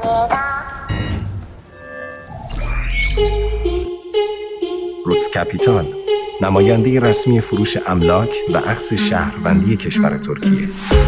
روتس کپیتال، نماینده رسمی فروش املاک و اخذ شهروندی کشور ترکیه.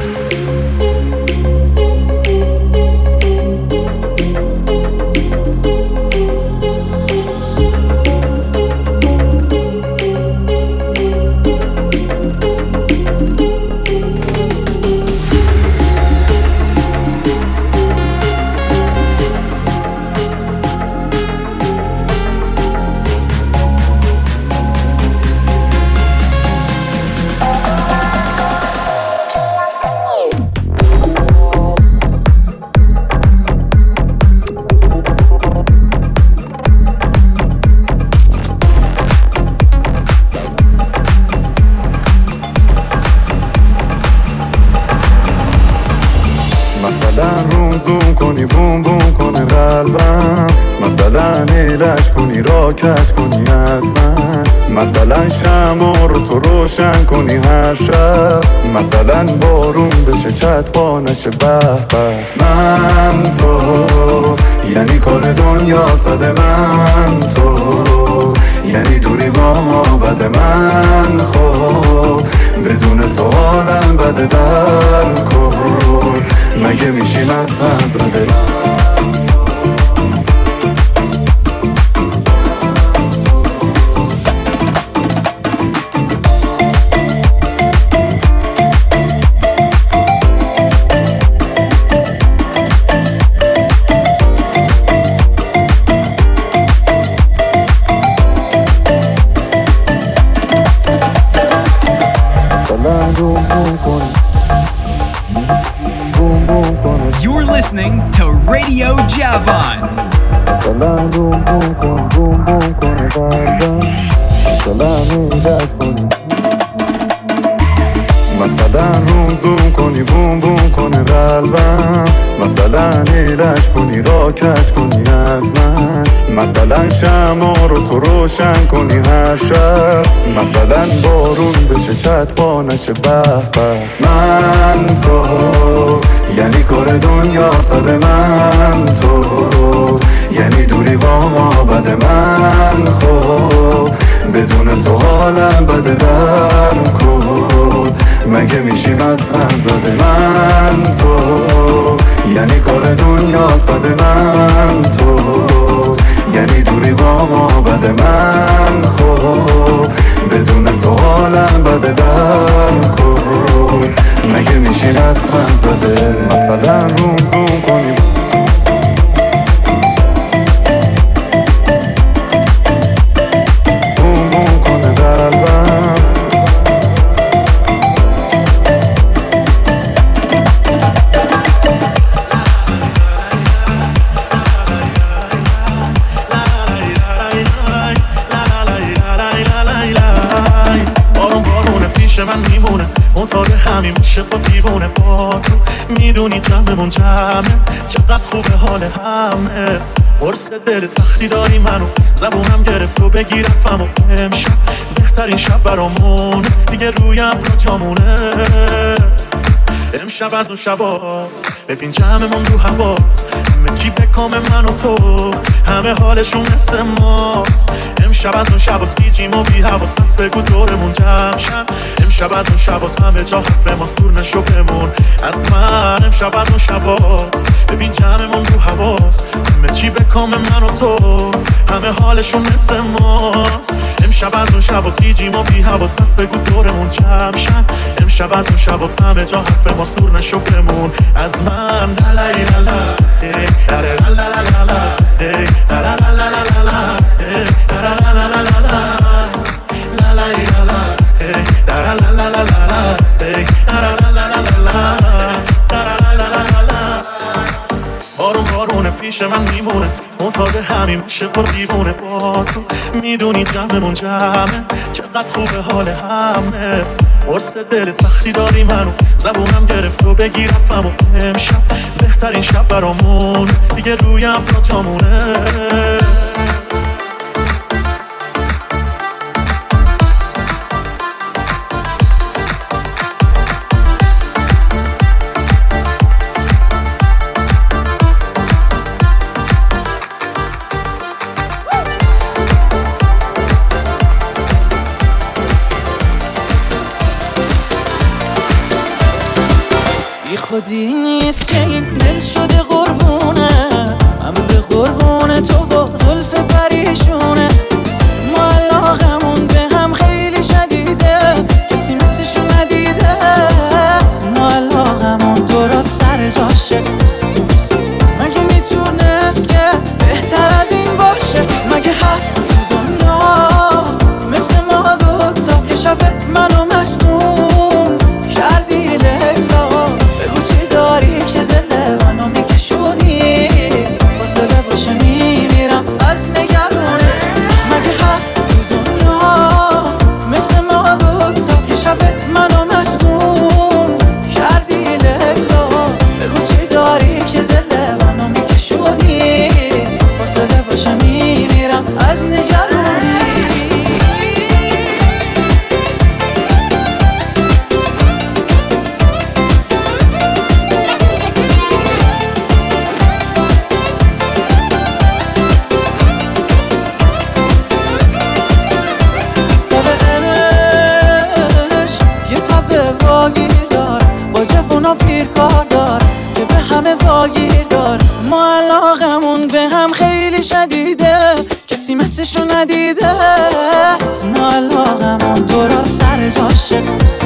زوم کنی بوم بوم کنه قلبم، مثلا ایلش کنی راکت کنی از من، مثلا شمع رو تو روشن کنی هر شب، مثلا بارون بشه چتبا نشه به به. من تو یعنی کل دنیا صد من تو، یعنی دوری با ما بده من خب، بدون تو حالم بده در کن، مگه میشیم از هم زده. You're listening to Radio Javan. مثلا روم زوم کنی بوم بوم کنه قلبم، مثلا ایلش کنی راکت کنی از من، مثلا شمع رو تو روشن کنی هر شب، مثلا بارون بشه چتبا نشه به به. من تو یعنی کار دنیا صد من تو، یعنی دوری با ما بده من خب، بدون تو حالم بده در کن، مگه میشیم از هم زده. من تو یعنی کار دنیا صد من تو، یعنی دوری با ما بده من خب، بدون تو حالم بده در کن، مگه میشیم از هم زده. مثلا روم روم کنیم عاشق و دیوونه با تو، میدونی جمعمون جمعه، چقدر خوبه حال همه، قرص دل تختی داری منو، زبونم گرفت و بگیرم و امشب بهترین شب برامون، دیگه رویم را جامونه، امشب از اون شباست، ببین جمعمون رو هواست، همه چی به کام من و تو، همه حالشون مثل ماست، امشب از اون شباست، گیجیم و بی حواس، پس بگو دورمون جمع شن، امشب از اون شباست، همه جا حرف ماست، دور نشو بمون از من، امشب از اون شباست، ببین جمعمون رو هواست، همه چی به کام من و تو، همه حالشون مثل ماست، امشب از اون شباست، گیجیم و بی حواس، پس بگو دورمون جمع شن، امشب از اون شباست، همه جا حرف ماست، دور نشو بمون از من. لالا لالا لالا لالا لالا لالا لالا لالا بارون بارونه پیش من میمونه، معتاد همین عشق و دیوونه با تو، میدونی جمعمون جمعه، چقدر خوبه حال همه، قرص دل تختی داری منو، زبونم گرفت و بگیرم و امشب بهترین شب برامون، دیگه رویم را جامونه. بی خودی نیست که این دل شده قربونت، من به قربون تو و زلف پریشونت. ما علاقمون به هم خیلی شدیده، کسی مثلشو ندیده. ما علاقمون درست سر جاشه، مگه میتونست که بهتر از این باشه؟ مگه هست تو دنیا مثل ما دوتا؟ یه شب منو مجنون کردی لیلا، بگو چی داری که دل منو میکشونی؟ فاصله باشه میمیرم از نگرونه. مگه هست تو دنیا مثل ما دوتا؟ یه شب منو مجنون کردی لیلا، بگو چی داری که دل منو میکشونی؟ فاصله باشه میمیرم از نگرونی. واگیر دار با جوونا پیر کار دار که به همه واگیر دار. ما علاقمون به هم خیلی شدیده، کسی مثلشو ندیده. ما علاقمون درست سر جاشه،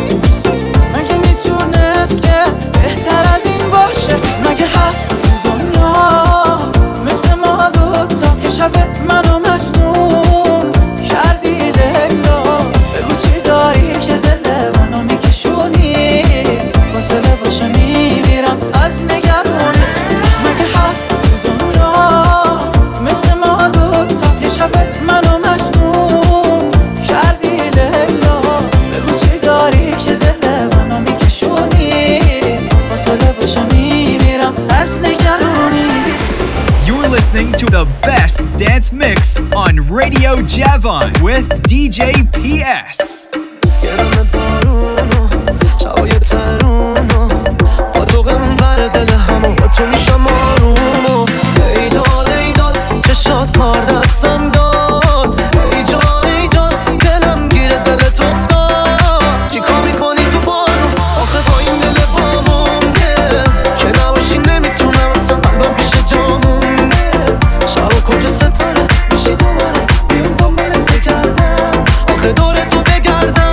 مگه میتونست که بهتر از این باشه؟ مگه هست تو دنیا مثل ما دوتا؟ یه شب منو مجنون کردی لیلا، بگو چی داری که دل منو میکشونی؟ فاصله باشه میمیرم از نگرونی. مگه هست تو دنیا مثل ما دوتا؟ یه شب منو مجنون کردی لیلا، بگو چی داری که دل منو میکشونی؟ فاصله باشه میمیرم از نگرونی. You're listening to the best dance mix on Radio Javon with DJ PS. گرم بارونو شبای ترونو با تو غمبر دل همو با تو میشم آرومو. ایداد ایداد چشات کار دستم داد، ای جان دلم گیره دلت افتاد. چی کار میکنی تو بارون آخه با این دل وامونده که نباشی نمیتونم اصلا قلبم پیش جامونده. شب کجا ستاره میشی دوباره بیام دنبالت بگردم، آخه دور تو بگردم.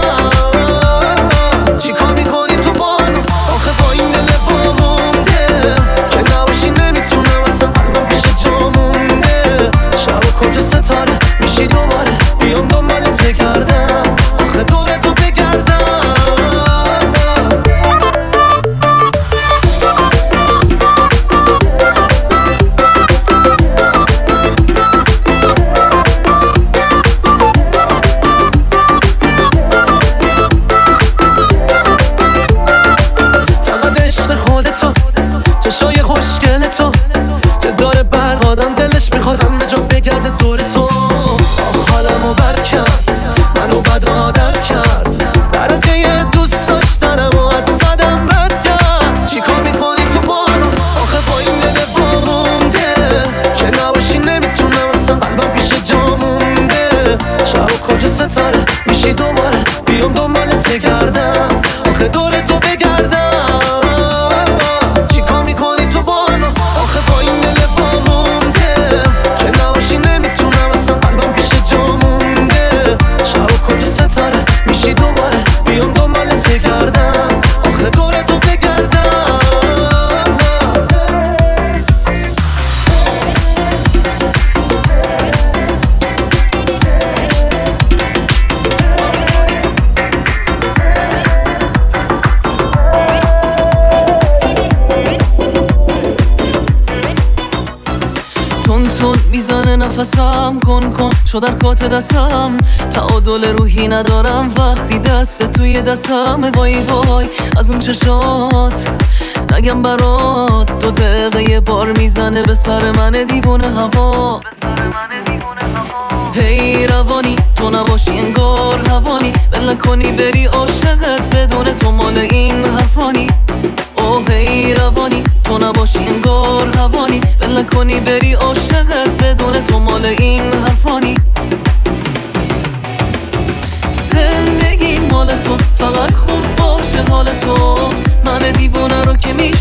چی کار میکنی تو بارون آخه با این دل وامونده که نباشی نمیتونم اصلا قلبم پیش جامونده. شب کجا ستاره میشی دوباره بیام دنبالت بگردم، آخه دور تو بگردم. فقط عشق خودتو، چشای خوشگل تو که داره برق آدم دلش میخواد همه جا بگرده دور تو. حالمو بد کرد منو بد عادت کرد، برات یه دوست داشتنم و از صدم رد کرد. چی کار میکنی تو بارون آخه با این دل وامونده که نباشی نمیتونم اصلا قلبم پیش جامونده. شب کجا ستاره میشی دوباره بیام دنبالت بگردم، آخه دور تو بگردم. چی کار میکنی تو بارون آخه با این دل وامونده که نباشی نمیتونم اصلا قلبم پیش جامونده. شب کجا ستاره میشی دوباره بیام دنبالت بگردم، آخه دور تو بگردم. تون میزنه نفسم، کن شد حرکات دستم. تعادل روحی ندارم وقتی دست توی دستم. وای از اون چشات نگم برات، 2 دقیقه یه بار میزنه به سر من دیوونه هوا. هی روانی تو نباشی انگار هوانی، ول کنی بری عاشقت بدون تو مال این حرفانی. اوه هی روانی تو نباشی انگار هوانی، ول کنی بری عاشقت بدون تو مال این حرفانی. زندگی مال تو، فقط خوب باشه حال تو. من دیوونه رو که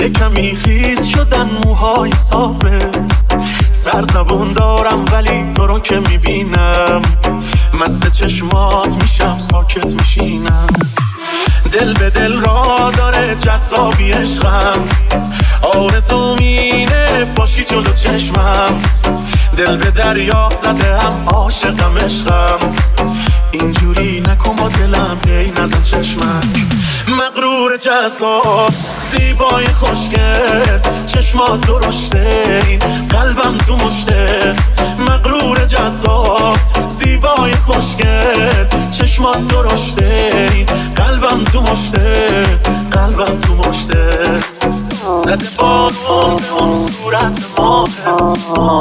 یه کمی خیس شدن موهای صافت، سرزبون دارم ولی تو رو که میبینم مست چشمات میشم ساکت میشینم. دل به دل را داره جذابی عشقم، آرزوم اینه باشی جلو چشمم. دل به دریا زده هم عاشقم عشقم، اینجوری نکن با دلم هی نزن چشمک. مغرور جذاب زیبای خوشگل چشمات درشته این قلبم تو مشته. مغرور جذاب زیبای خوشگل چشمات درشته این قلبم تو مشته. قلبم تو مشته. زده بارون به اون صورت ماهت،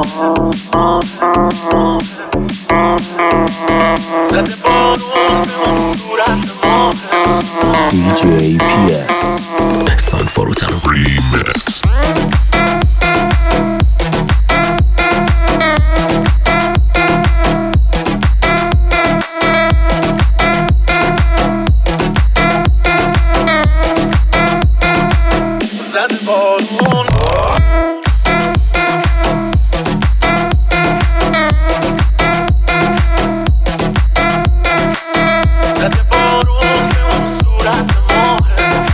زده بارون به اون صورت ماهت. DJ PS احسان فروتن ریمکس. زده بارون زده بارون به اون صورت ماهت.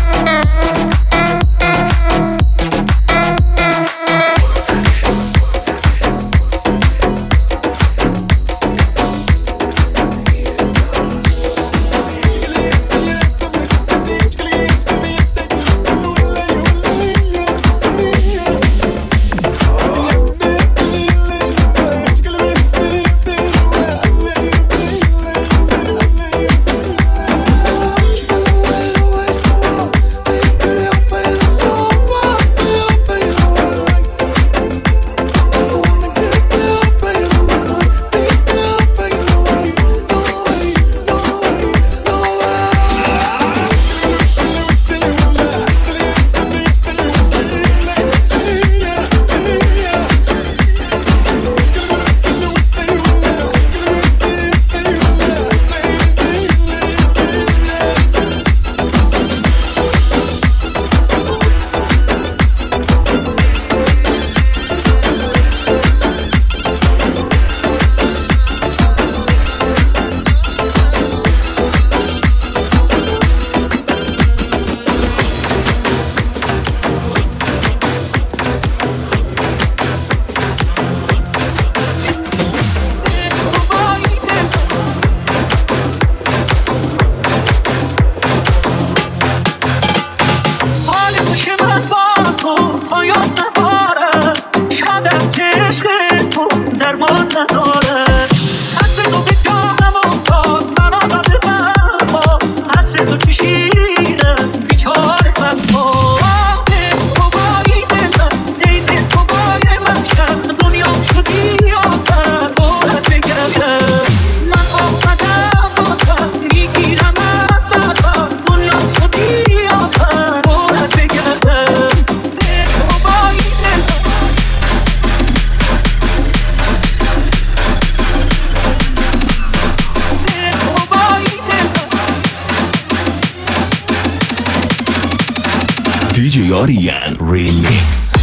DJ Aryan Remix.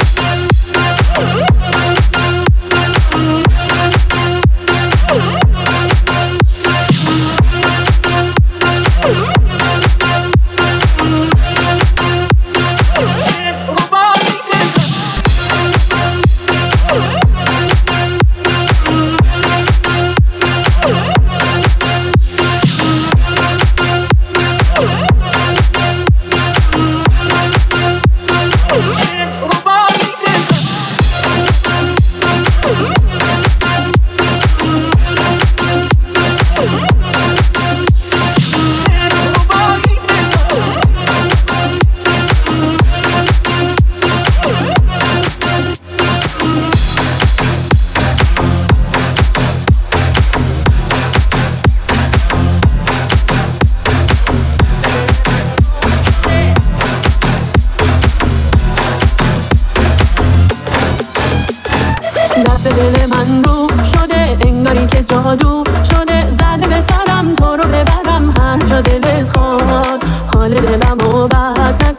دست دل من رو شده انگاری که جادو شده، زده به سرم تو رو ببرم هر جا دلت خواست. حال دلم رو بد نکن، دست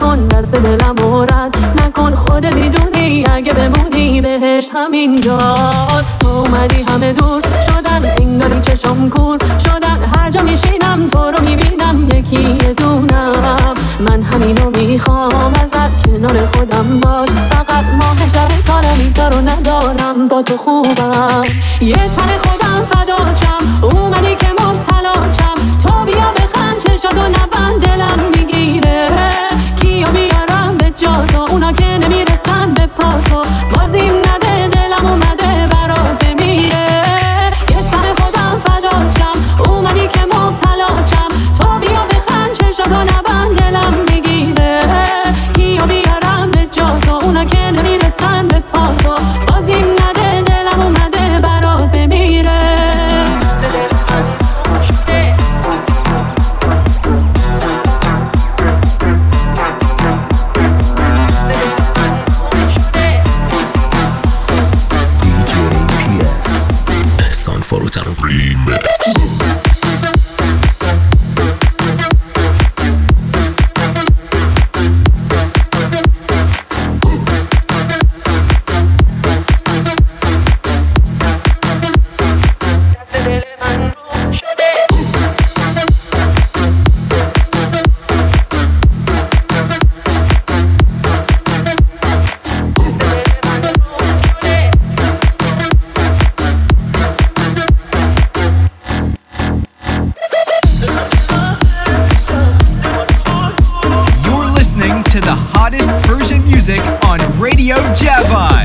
واسه دلم رد نکن، خودت میدونی اگه بمونی بهش همینجاست. تو اومدی همه دور شدن، انگاری چشم کور شدن، هر جا میشینم تو رو میبینم یکی یه دونم. من همینو میخوام ازت، کنار خودم باش، فقط ماه شب کارم رو ندارم، با تو خوبم. یه تن خودم فداچم، اومدی که مبتلاچم، تو بیا بخند چشاتو نبند دلم میگیره. کیا بیارم به جا تو، اونا که نمیرسن به پا تو، بازیم نده دلم اومده برات بمیره. یه تن خودم فداچم، اومدی که مبتلاچم، تو بیا بخند چشاتو نبند دلم میگیره. کیا بیارم به جا تو، اونا که نمیرسن به پا تو، بازیم نده دلم اومده برات بمیره. فروتن ریمیکس. To the hottest Persian music on Radio Javan.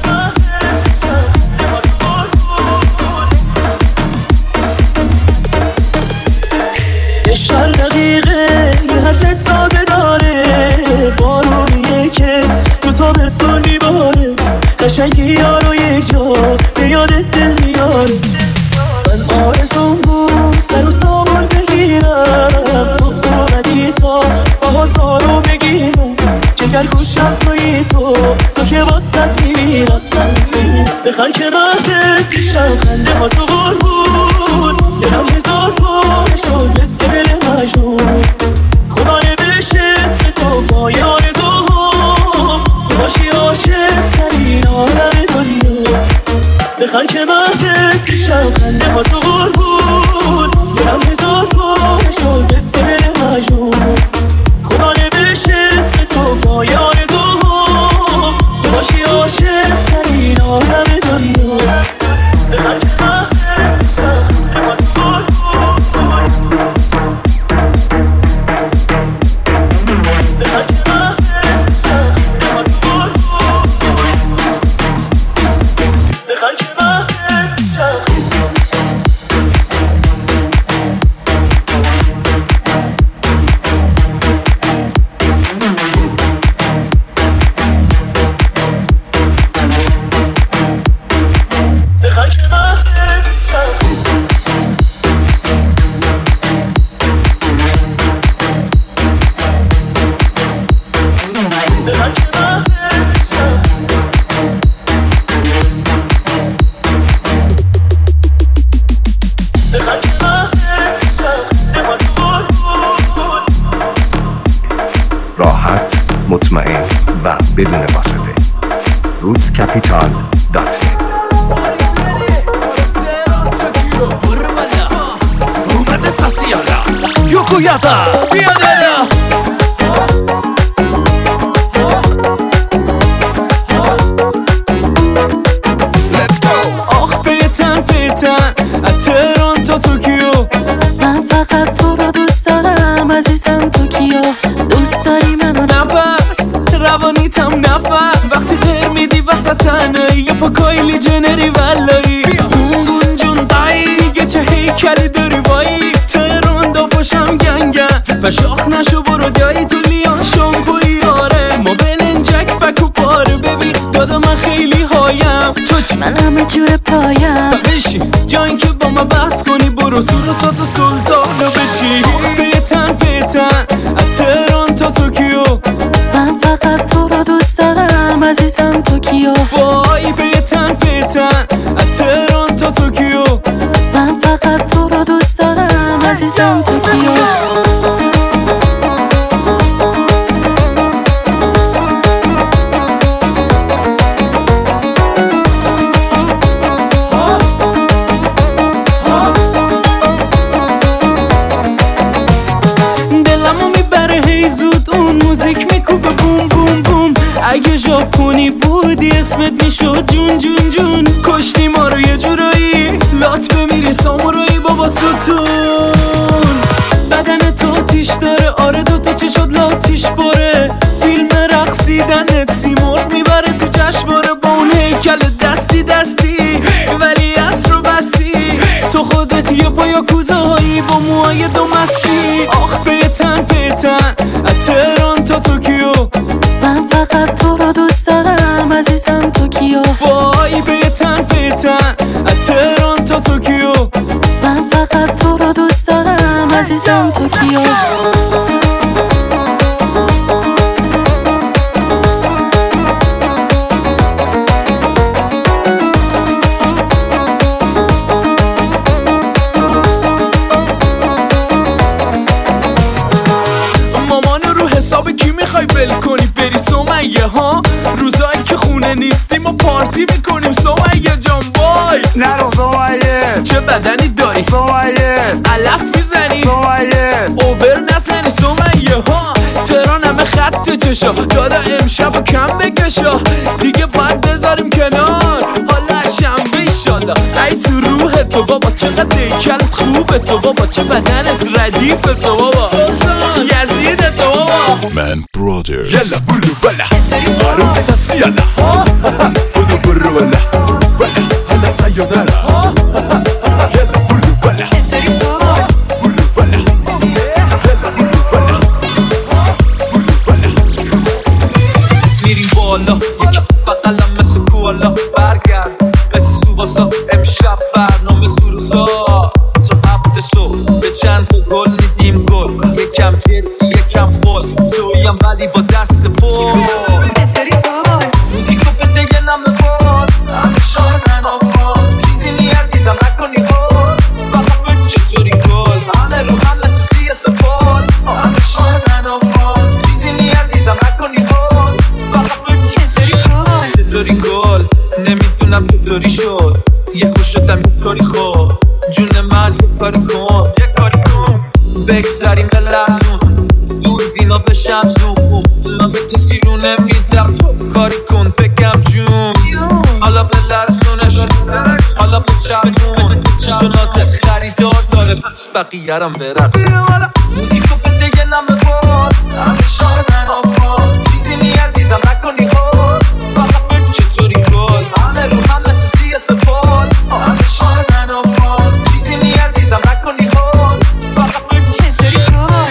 شهر دقیقه یه حرف تازه داره، بارونیه که تو تابستون میباره، قشنگی یارو یک جا به یادت دل میاره. من آرزوم بود سر و سامون بگیرم، تو اومدی تا باهات رو بگیرم، جگر گوشم توی تو که واسط میمیرم. بخن که مهدت پیشم خنده ها تو قربون، دلم هزار پاره شد مثل دل مجنون. خدای بشه اسم تو پای آرزوهم، تو باشی عاشق ترین عالم دنیا. بخن که مهدت پیشم خنده ها تو قربون، دلم هزار پاره شد مثل دل مجنون. خدای بشه اسم تو پای آرزوهم، تو باشی عاشق ترین عالم دنیا. بخن که مهدت پیشم خنده ها تو قربون، بخن که مهدت پیشم خنده ها تو قربون، بخن که مهدت پیشم راحت، مطمئن و بدون واسطه. rootscapital.net. آخ پیتن از تهران تا توکیو، من فقط تو رو دوست دارم عزیزم. توکیو دوست داری منو؟ نفس روانیتم نفس، وقتی غیر میدی وسط تنهایی یا پا کایلی جنری ولایی. گونگون جون دایی دیگه چه هیکلی داری وایی، تهران دافاشم گنگن و شاخ نشو برو دایی تو لیان شامپوی. آره ما بلنجک بکو پاره، ببین دادا من خیلی هایم، تو چی؟ من همه جور پایم. بشین جایی که با من بحث کنی، برو سور و سات و سلطانو بچی. پیتن از تهران تا توکیو، من فقط تو رو دوست دارم عزیزم. توکیو وای پیتن از تهران تا توکیو، من فقط تو رو دوست دارم عزیزم. توکیو اگه ژاپنی بودی اسمت میشد جون جون جون. کشتی ما رو یه جورایی لات بمیری سامورایی بابا ستون. بدن تو تیش داره آره دوتا چشات لاتیش باره. فیلم رقصیدنت سیمرغ میبره تو جشنواره با اون هیکل دستی دستی ولی اصر رو بستی. تو خودت یه پایا کوزه هایی با موهای دو مستی. آخ پیتن پیتن از تهران تا توکیو من فقط تو رو دوست دارم عزیزم توکیو. وای پیتن پیتن از تهران تا توکیو من فقط تو رو دوست دارم عزیزم توکیو. حساب کی میخوای ول کنی بری سمیه ها؟ روزایی که خونه نیستیم و پارتی میکنیم سمیه جان. وای نرو سمیه چه بدنی داری سمیه علف میزنی سمیه اوبر نزنی سمیه ها. تهران همه خط چشا دادا امشب و کم بکشا دیگه باید بذاریم کنار حالا شنبه ایشالله. ای تو روح تو بابا چقدر دیکلت خوبه تو بابا چه بدنت ردیف تو بابا یزید تو بابا. من برادر يلا بلو بلا عروب ساسي يلا بدو برو ولا هلا سايونارا يلا بلو بلا بلو بلا يلا بلو بلا بلو بلا. میریم بالا یکی بقلم مثل کوالا برگرد مثل سوباسا امشب برنامه سروسا تا هفته صبح به چند تا گل میدیم گل یکم جدی یکم خول تویم ولی با دست پر موزیکو بده یه نم بخور همه شانن آفار چیزی نی عزیزم نکنی خور فقط به چطوری گل همه رو هم مثل سی سفال همه شانن آفار چیزی نی عزیزم نکنی خور فقط به چطوری گل نمیدونم چطوری شد یه خوش شدم یه طوری خوب جون من یه کاری کن بگذاریم به لحظون دور بینا بشم زوم من به کسی رو نمیدم کاری کن بگم جون حالا به لرزونش حالا به چرخون چون نازد خریدار داره پس بقیه رم برقص موزیکو بده یه نم ببار همه شانن آفار چیزی نی عزیزم نکنی خور فقط به چطوری گل همه رو هم مثل سی سفال همه شانن آفار چیزی نی عزیزم نکنی خور فقط به چطوری گل.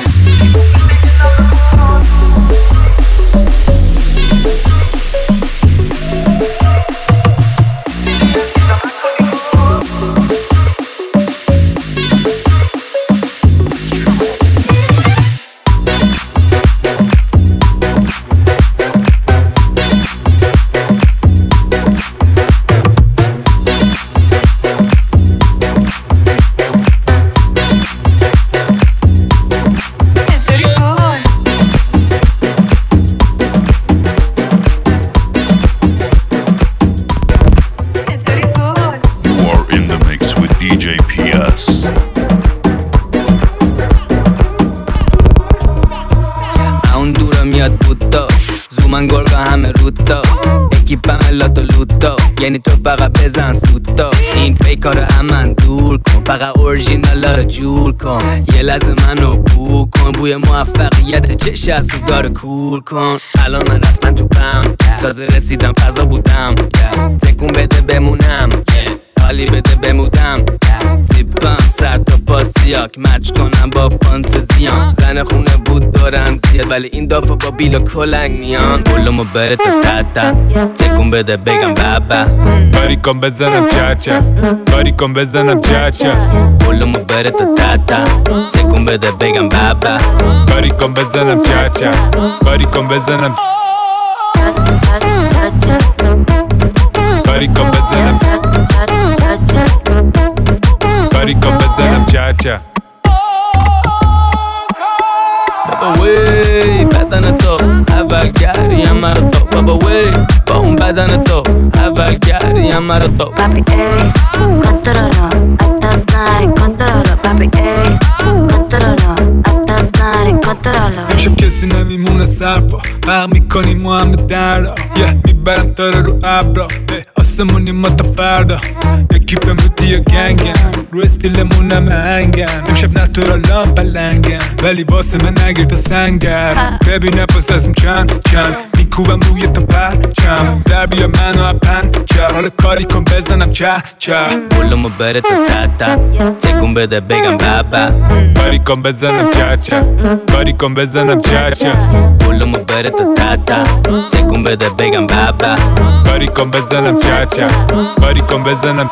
من گرگا همه روتا اکیپم لاتو لوتا یعنی تو فقط بزن سوتا این فیکا رو امن دور کن فقط اورژینالا رو جور کن یه لحظه منو بو کن بوی موفقیت چش از تو داره کور کن الان من رسما تو پم تازه رسیدم فضا بودم تکون بده بمونم حالی بده بمودم تیپم سر تا پا سیاک مچ کنم با فانتزیام زن خونه بود دارم زیاد ولی این دافا با بیل و کلنگ میان بلومو بره تا تتا تکون بده بگم بابا کاری کن بزنم چاچا کاری کن بزنم چاچا بلومو بره تا تتا تکون بده بگم بابا کاری کن بزنم چاچا کاری کن بزنم کاری کن بزنم کاری کن بزنم چاچا بابا وی بدن تو اول گریم مرا تو بابا وی با اون بدن تو اول گریم مرا تو papi ey controlo hasta snare controlo papi ey controlo hasta snare controlo امشب کسی نمیمونه سرپا غرق میکنیم ما همه دردا میبرم تاره رو ابرا آسمونی ما تا فردا یکی پموتی یا گنگم رو استیلمون همه هنگم امشب نتورالام پلنگم ولی واسه من نگیر تا سنگم ببین نفس ازم چند میکوبم روی تا پرچم در بیا منو اپن حالا کاری کن بزنم چه بولمو بره تا تتا تکون بده بگم بابا کاری کن بزنم چه کاری کن بزنم چه بولمو بره تا تتا تکون بده بگم بابا کاری کن بزنم چه کاری کن بزنم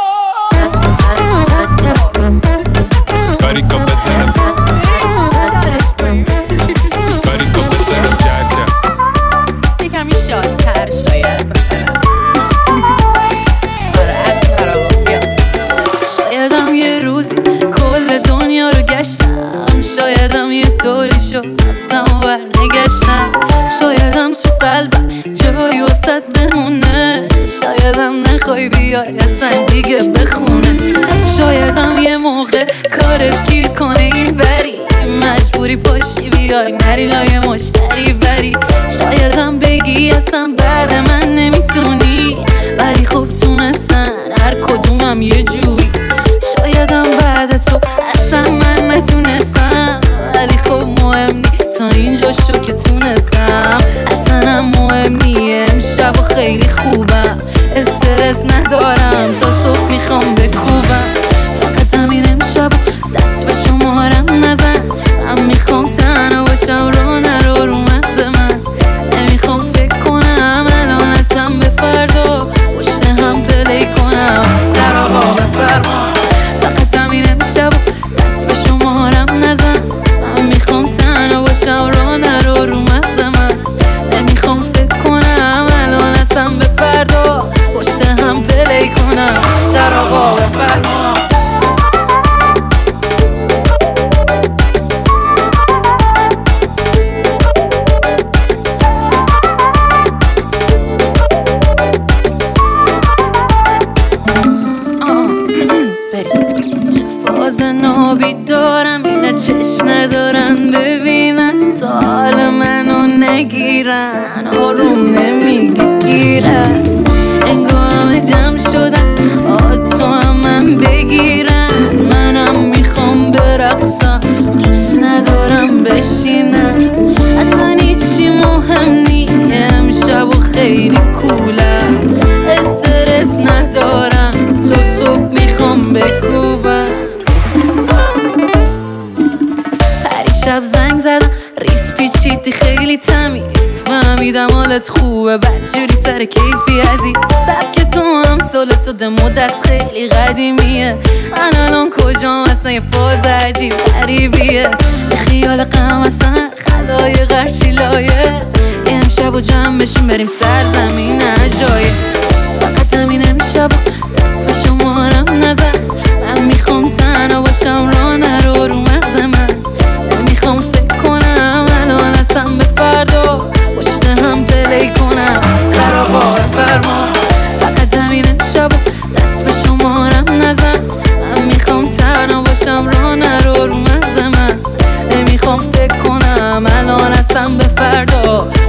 کاری کن بزنم کاری کن بزنم چه یکمی شادتر شاید شایدم یه روزی کل دنیا رو گشتم شایدم یه طوری شد رفتم و برنگشتم شایدم تو قلبم جایی وسط بمونه شایدم نخوای بیای اصلا دیگه بخونه شایدم یه موقع کارت گیر کنه این بری مجبوری پاشی بیای نری لای مشتری بری شایدم بگی اصلا بعد من نمیتونی ولی خب تونستن هر کدومم یه جوری شایدم بعد تو اصلا من نتونستم ولی خب مهم نی تا اینجا شو که تونستم اصلا مهم نی امشب و خیلی خوبم استرس ندارم تا صبح میخوام بکوبم فقط همین امشب دست به شمارم نزن من میخوام تنها باشم رو نرو رو مغز من نمیخوام فکر کنم الان ازم به فردا پشت هم پلی کنم سر آقا بفرما فقط همین امشب دست به شمارم نزن من میخوام تنها باشم رو نرو رو مغز من نمیخوام فکر کنم الان ازم به فردا پشت هم پلی کنم سر آقا بفرما دارم اینا چشم ندارن ببینن تا حال منو نگیرن آروم نمیگیرن انگار همه جمع شدن تو هم من بگیرن منم میخوام برقصم دوست ندارم بشینن اصلا هیچی مهم نی امشب و خیلی کولم استرس ندارم تا صبح میخوام بکوبم شب زنگ زدم ریس پیچیدی خیلی تمیز فهمیدم حالت خوبه بدجوری سر کیفی عزیز سبک تو هم سال تو دمو دست خیلی قدیمیه من الان کجام اصلا یه فاز عجیب غریبیه یه خیال غم اصلا خلایق هرچی لایه امشب و جمع بشیم بریم سرزمین عجایب فقط همین امشب دست به شمارم نزن من میخوام تنها باشم را نرو رو مغز من نمیخوام فکر کنم الان اصلا به فردا پشت هم پلی کنم سر آقا بفرما فقط همین امشب دست به شمارم نزن من میخوام تنها باشم را نرو رو مغز من نمیخوام فکر کنم الان اصلا به فردا